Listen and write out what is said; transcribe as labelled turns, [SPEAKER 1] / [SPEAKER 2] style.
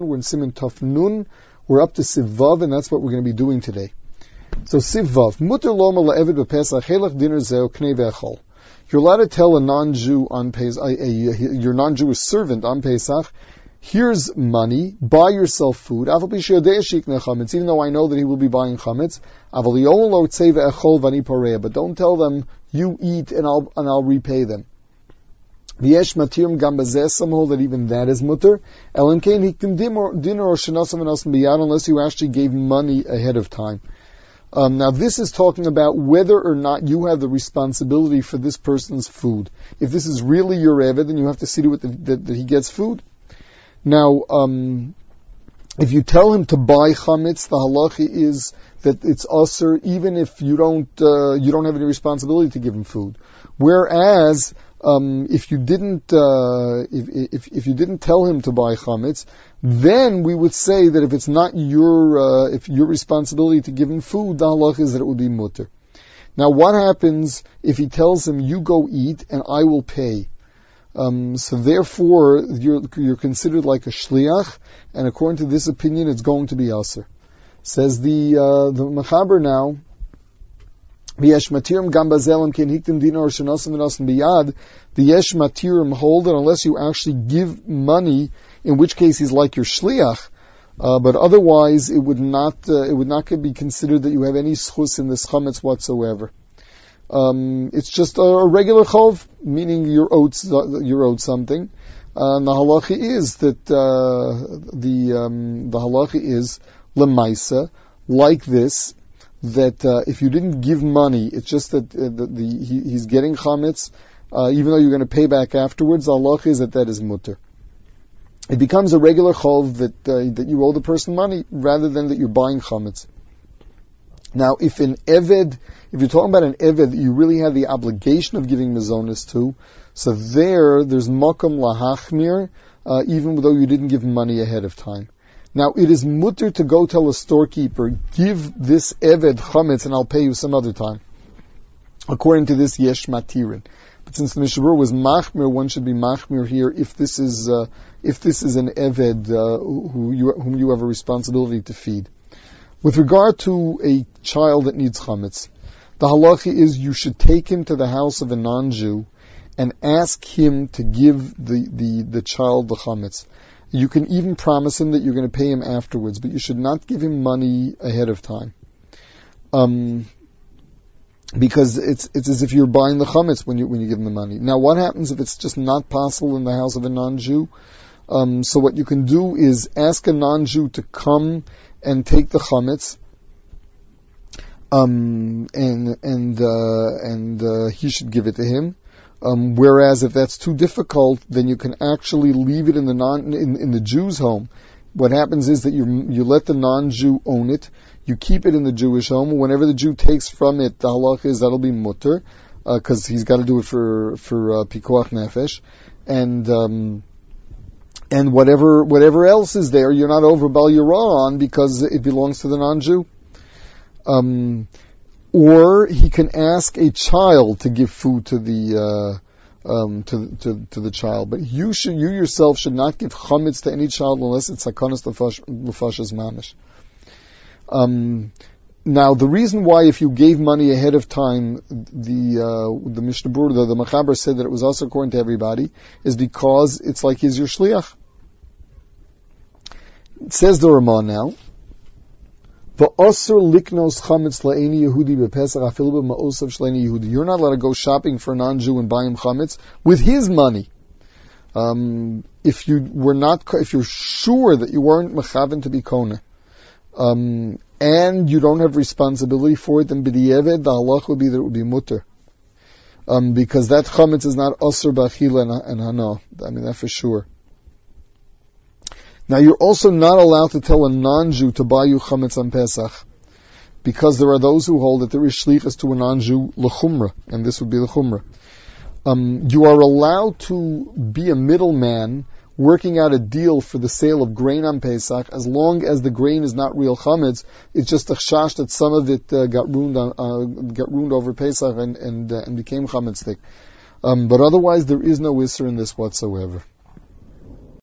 [SPEAKER 1] We're in Siman Tov Nun. We're up to Siv Vav, and that's what we're going to be doing today. So Siv Vav, Muter Loma LaEved BePesach Helach Dinner Zeo Knei Ve'echol. You're allowed to tell a non-Jew on Pesach, your non-Jewish servant on Pesach, here's money, buy yourself food. Even though I know that he will be buying chametz, but don't tell them you eat and I'll repay them. V'yesh matirim gam bazeh, some hold that even that is mutter. Elenkein hiktim dinner or shenasam v'nasam biyad, unless you actually gave money ahead of time. Now this is talking about whether or not you have the responsibility for this person's food. If this is really your eved, then you have to see to it that he gets food. Now, if you tell him to buy chametz, the halacha is that it's usher even if you don't have any responsibility to give him food. Whereas if you didn't if you didn't tell him to buy chametz, then we would say that if it's not your responsibility to give him food, the halacha is that it would be mutter. Now, what happens if he tells him, you go eat and I will pay? So therefore, you're considered like a shliach, and according to this opinion, it's going to be aser. Says the Mechaber now, the Yesh Matirim hold that unless you actually give money, in which case he's like your shliach, but otherwise it would not be considered that you have any schus in this chametz whatsoever. It's just a regular chov, meaning you're owed something. And the halacha is that the halacha is lemaisa like this, that if you didn't give money, it's just that he's getting chametz, even though you're going to pay back afterwards. The halacha is that is mutter. It becomes a regular chov that you owe the person money rather than that you're buying chametz. Now, if you're talking about an eved that you really have the obligation of giving mazonis to, so there's makom lahachmir, even though you didn't give money ahead of time. Now, it is mutter to go tell a storekeeper, give this eved chametz and I'll pay you some other time. According to this yesh matirin. But since the Mishnah Berurah was machmir, one should be machmir here if this is an eved whom you have a responsibility to feed. With regard to a child that needs chametz, the halacha is you should take him to the house of a non-Jew and ask him to give the child the chametz. You can even promise him that you're going to pay him afterwards, but you should not give him money ahead of time. Because it's as if you're buying the chametz when you give him the money. Now, what happens if it's just not possible in the house of a non-Jew? So what you can do is ask a non-Jew to come and take the chametz, and he should give it to him. Whereas if that's too difficult, then you can actually leave it in the Jew's home. What happens is that you let the non-Jew own it, you keep it in the Jewish home. Whenever the Jew takes from it, the halach is that'll be mutter, because he's got to do it for pikuach nefesh, and whatever else is there, you're not over bal yirah on because it belongs to the non-Jew. Or he can ask a child to give food to the child, but you yourself should not give chametz to any child unless it's sakanas l'fashas mamish. Now, the reason why, if you gave money ahead of time, the Mishnah Berurah, the Mechaber said that it was also according to everybody, is because it's like he's your shliach. It says the Ramah now, you're not allowed to go shopping for a non-Jew and buy him chametz with his money. If you're sure that you weren't mechaven to be kona, and you don't have responsibility for it, then b'di'eved, the halach would be that it would be mutter. Because that chametz is not asur b'achila and hana. I mean, that for sure. Now, you're also not allowed to tell a non-Jew to buy you chametz on Pesach, because there are those who hold that there is shlichus to a non-Jew l'chumra, and this would be the chumra. You are allowed to be a middleman working out a deal for the sale of grain on Pesach, as long as the grain is not real chametz. It's just a chash that some of it got ruined over Pesach and became chametzdik. But otherwise, there is no isser in this whatsoever.